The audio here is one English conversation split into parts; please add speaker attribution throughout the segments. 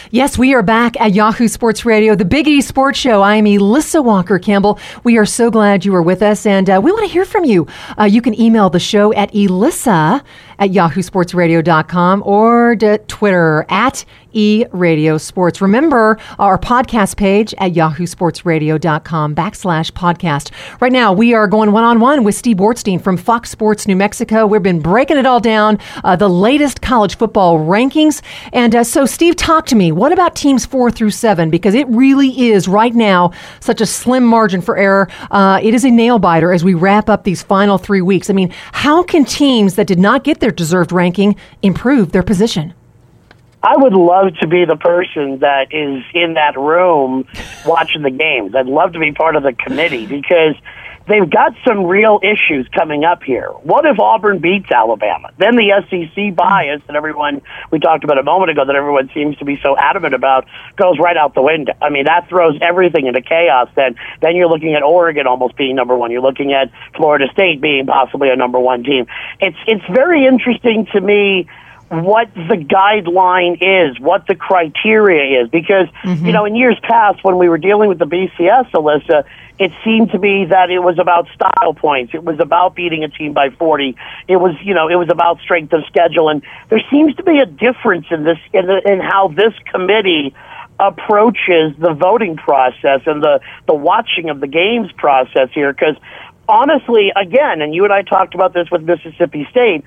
Speaker 1: Yes, we are back at Yahoo Sports Radio, the Big E Sports Show. I am Elissa Walker-Campbell. We are so glad you are with us, and we want to hear from you. You can email the show at elissa@yahoosportsradio.com or Twitter at eRadioSports. Remember our podcast page at yahoosportsradio.com/podcast. Right now, we are going one-on-one with Steve Bortstein from Fox Sports New Mexico. We've been breaking it all down, the latest college football rankings. And so, Steve, talk to me. What about teams 4 through 7? Because it really is right now such a slim margin for error. It is a nail-biter as we wrap up these final 3 weeks. I mean, how can teams that did not get their deserved ranking improve their position?
Speaker 2: I would love to be the person that is in that room watching the games. I'd love to be part of the committee because they've got some real issues coming up here. What if Auburn beats Alabama? Then the SEC bias that we talked about a moment ago, that everyone seems to be so adamant about, goes right out the window. I mean, that throws everything into chaos. Then you're looking at Oregon almost being number one. You're looking at Florida State being possibly a number one team. It's very interesting to me what the guideline is, what the criteria is, because, you know, in years past when we were dealing with the BCS, Alyssa, it seemed to be that it was about style points. It was about beating a team by 40. It was about strength of schedule. And there seems to be a difference in how this committee approaches the voting process and the watching of the games process here. Because honestly, again, and you and I talked about this with Mississippi State,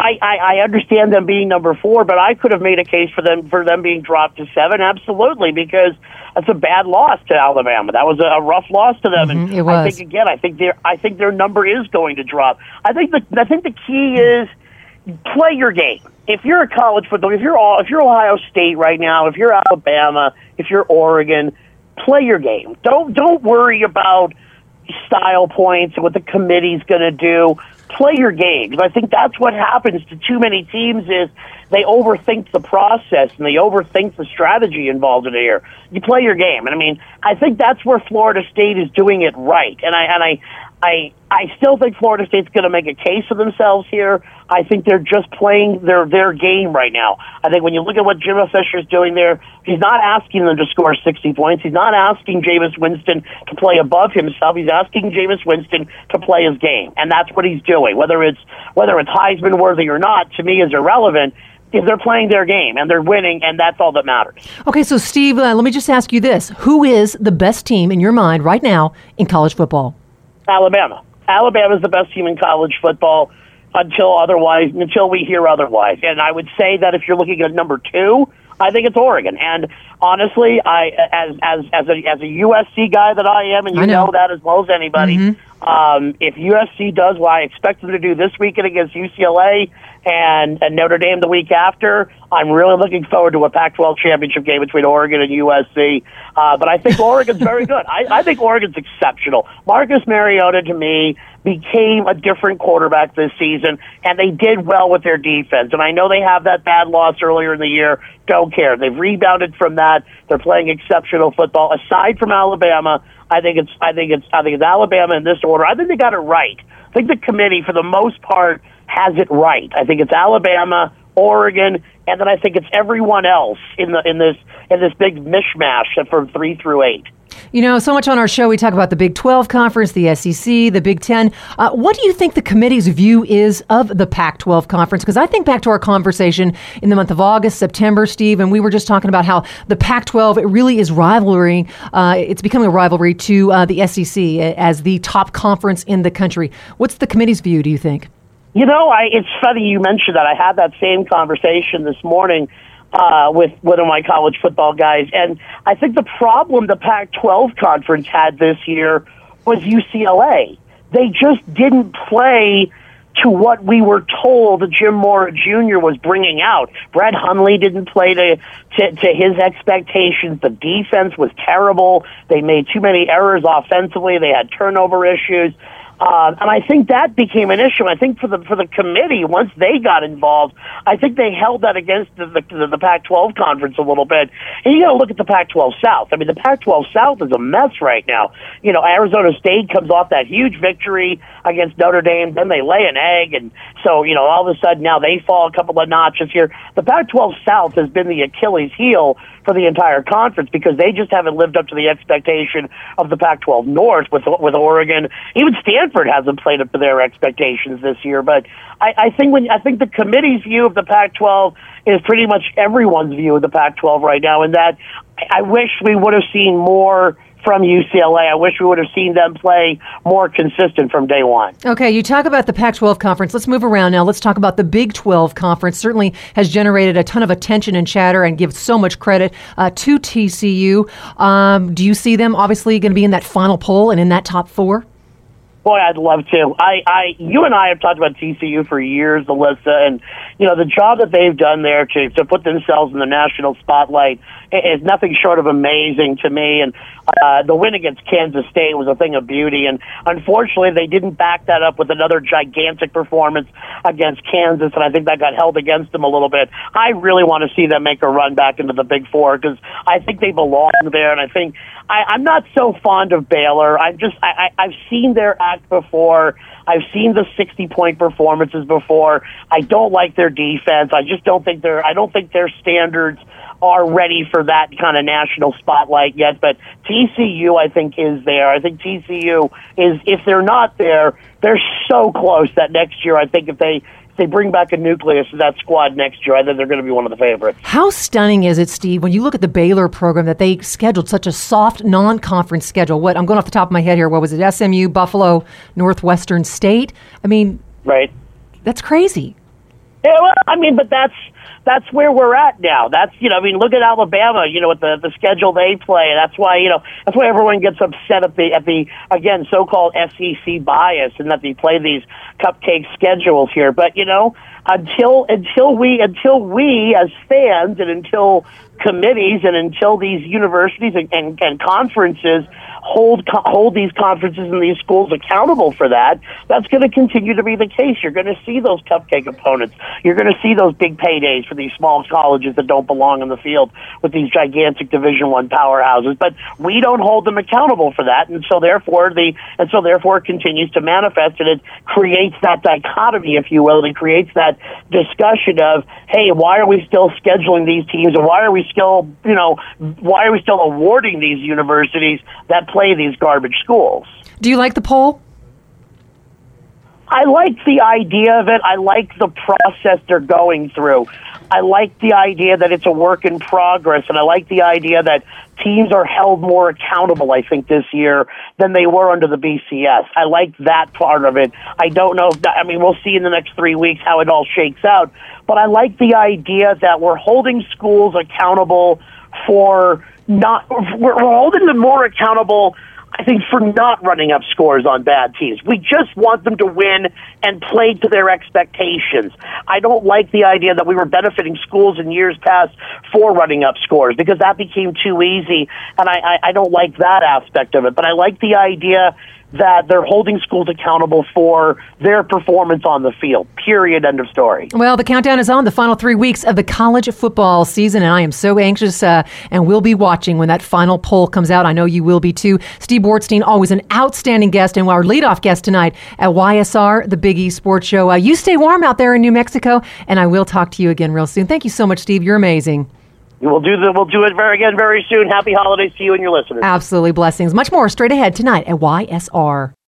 Speaker 2: I understand them being number 4, but I could have made a case for them being dropped to 7, absolutely, because that's a bad loss to Alabama. That was a rough loss to them, and
Speaker 1: it was.
Speaker 2: I think their number is going to drop. I think the key is play your game. If you're a college football, if you're Ohio State right now, if you're Alabama, if you're Oregon, play your game. Don't worry about style points and what the committee's going to do. Play your game. Because I think that's what happens to too many teams is they overthink the process and they overthink the strategy involved in here. You play your game. And I mean, I think that's where Florida State is doing it right. And I still think Florida State's going to make a case for themselves here. I think they're just playing their game right now. I think when you look at what Jimbo Fisher's doing there, he's not asking them to score 60 points. He's not asking Jameis Winston to play above himself. He's asking Jameis Winston to play his game, and that's what he's doing. Whether it's Heisman worthy or not, to me, is irrelevant. If they're playing their game and they're winning, and that's all that matters.
Speaker 1: Okay, so Steve, let me just ask you this: who is the best team in your mind right now in college football?
Speaker 2: Alabama. Alabama is the best team in college football until we hear otherwise. And I would say that if you're looking at number 2, I think it's Oregon. And honestly, as a USC guy that I am, and you know that as well as anybody, if USC does what I expect them to do this weekend against UCLA and Notre Dame the week after, I'm really looking forward to a Pac-12 championship game between Oregon and USC. But I think Oregon's very good. I think Oregon's exceptional. Marcus Mariota, to me, became a different quarterback this season, and they did well with their defense. And I know they have that bad loss earlier in the year. Don't care. They've rebounded from that. They're playing exceptional football. Aside from Alabama, I think it's Alabama in this order. I think they got it right. I think the committee, for the most part, has it right. I think it's Alabama, Oregon, and then I think it's everyone else in this big mishmash from 3 through 8.
Speaker 1: You know, so much on our show, we talk about the Big 12 Conference, the SEC, the Big 10. What do you think the committee's view is of the Pac-12 Conference? Because I think back to our conversation in the month of August, September, Steve, and we were just talking about how the Pac-12, it really is rivalry. It's becoming a rivalry to the SEC as the top conference in the country. What's the committee's view, do you think?
Speaker 2: You know, it's funny you mentioned that. I had that same conversation this morning with one of my college football guys. And I think the problem the Pac-12 conference had this year was UCLA. They just didn't play to what we were told Jim Mora Jr. was bringing out. Brett Hundley didn't play to his expectations. The defense was terrible. They made too many errors offensively. They had turnover issues. And I think that became an issue. I think for the committee, once they got involved, I think they held that against the Pac-12 conference a little bit. And you got to look at the Pac-12 South. I mean, the Pac-12 South is a mess right now. You know, Arizona State comes off that huge victory against Notre Dame, then they lay an egg, and so, you know, all of a sudden now they fall a couple of notches here. The Pac-12 South has been the Achilles heel for the entire conference because they just haven't lived up to the expectation of the Pac-12 North with Oregon. Even Stanford hasn't played up to their expectations this year. But I think the committee's view of the Pac-12 is pretty much everyone's view of the Pac-12 right now, and that I wish we would have seen more from UCLA. I wish we would have seen them play more consistent from day one.
Speaker 1: Okay, you talk about the Pac-12 conference. Let's move around now. Let's talk about the Big 12 conference. Certainly has generated a ton of attention and chatter and gives so much credit to TCU. Do you see them obviously going to be in that final poll and in that top four?
Speaker 2: Boy, I'd love to. You and I have talked about TCU for years, Alyssa, and you know the job that they've done there to put themselves in the national spotlight is nothing short of amazing to me. And the win against Kansas State was a thing of beauty. And unfortunately, they didn't back that up with another gigantic performance against Kansas, and I think that got held against them a little bit. I really want to see them make a run back into the Big Four because I think they belong there, and I think I'm not so fond of Baylor. I've seen their act before. I've seen the 60-point performances before. I don't like their defense. I don't think their standards are ready for that kind of national spotlight yet. But TCU, I think, is there. I think TCU is, if they're not there, they're so close that next year, I think if they bring back a nucleus of that squad next year, I think they're going to be one of the favorites.
Speaker 1: How stunning is it, Steve, when you look at the Baylor program that they scheduled such a soft non-conference schedule? I'm going off the top of my head here. What was it? SMU, Buffalo, Northwestern State? I mean,
Speaker 2: right.
Speaker 1: That's crazy.
Speaker 2: Yeah, well, I mean, but that's where we're at now. Look at Alabama, with the schedule they play. That's why everyone gets upset at the again, so-called SEC bias and that they play these cupcake schedules here. But, until we as fans and until committees and until these universities and conferences hold these conferences and these schools accountable for that, that's going to continue to be the case. You're going to see those cupcake opponents. You're going to see those big paydays for these small colleges that don't belong in the field with these gigantic Division I powerhouses. But we don't hold them accountable for that, and so therefore it continues to manifest, and it creates that dichotomy, if you will. It creates that discussion of, hey, why are we still scheduling these teams, and why are we still awarding these universities that play these garbage schools?
Speaker 1: Do you like the poll?
Speaker 2: I like the idea of it. I like the process they're going through. I like the idea that it's a work in progress, and I like the idea that teams are held more accountable, I think, this year than they were under the BCS. I like that part of it. I don't know we'll see in the next 3 weeks how it all shakes out, but I like the idea that we're holding schools accountable we're holding them more accountable, I think, for not running up scores on bad teams. We just want them to win and play to their expectations. I don't like the idea that we were benefiting schools in years past for running up scores because that became too easy, and I don't like that aspect of it. But I like the idea that they're holding schools accountable for their performance on the field. Period. End of story.
Speaker 1: Well, the countdown is on, the final 3 weeks of the college football season, and I am so anxious and we'll be watching when that final poll comes out. I know you will be too. Steve Bortstein, always an outstanding guest, and our leadoff guest tonight at YSR, the Big E Sports Show. You stay warm out there in New Mexico, and I will talk to you again real soon. Thank you so much, Steve. You're amazing.
Speaker 2: We'll do it very soon. Happy holidays to you and your listeners.
Speaker 1: Absolutely. Blessings. Much more straight ahead tonight at YSR.